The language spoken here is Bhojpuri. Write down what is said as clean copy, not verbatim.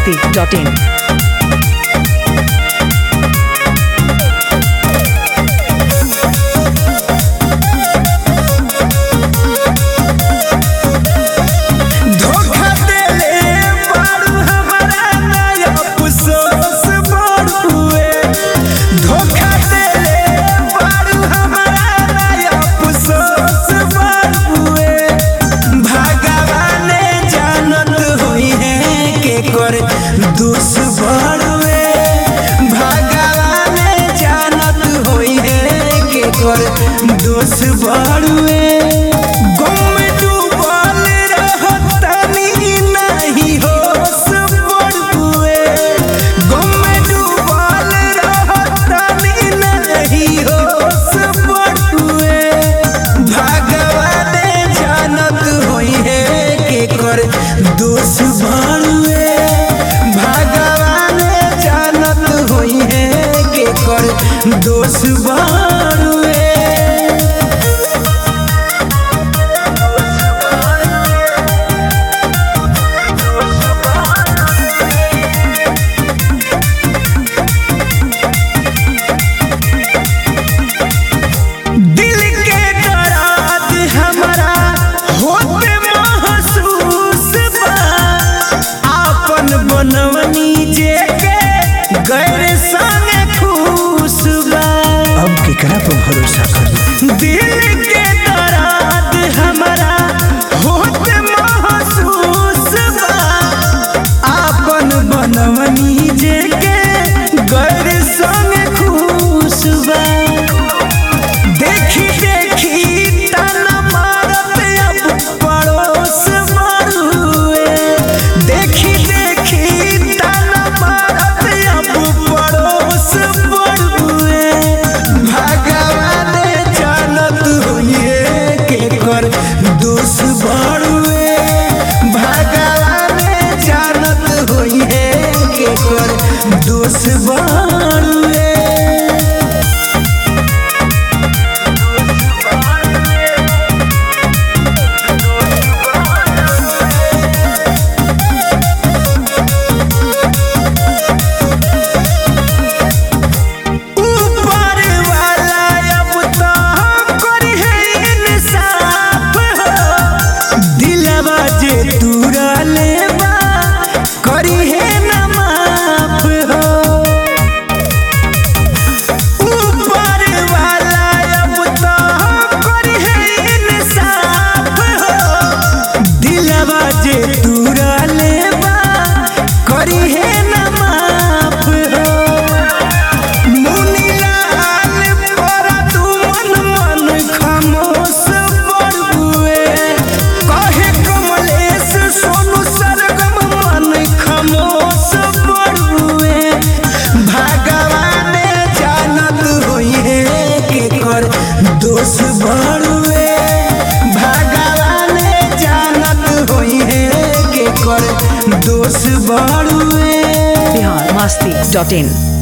biharmasti.in दोष बढ़वे भगवान जानत होई है के कर दोष बढ़वे गम डूबल रहतनी नहीं होश बढ़वे गम डूबल रहतनी नहीं होश बढ़वे भगवान जानत होई है के कर दोष बढ़वे दोष बढ़वे दिल के दर्द हमारा होते महसूस बा आपन बनवनी जे के गैर संगे खुश बा अब केकरा पर भरोसा करी दिल के दर्द हमारा होते महसूस बा आपन बनवनी जे के गैर संगे खुश बा देखी देखी ताना मारत अब पड़ोस मारुए देखी देखी ताना मारत अब पड़ोस मारुए भगवान जानत होइए के कर दोष बढ़ुए भगवान जानत होइए के कर दोष बढ़ुए दोष बढ़ुए भगवान जानत होई है के कर दोष बढ़ुए biharmasti.in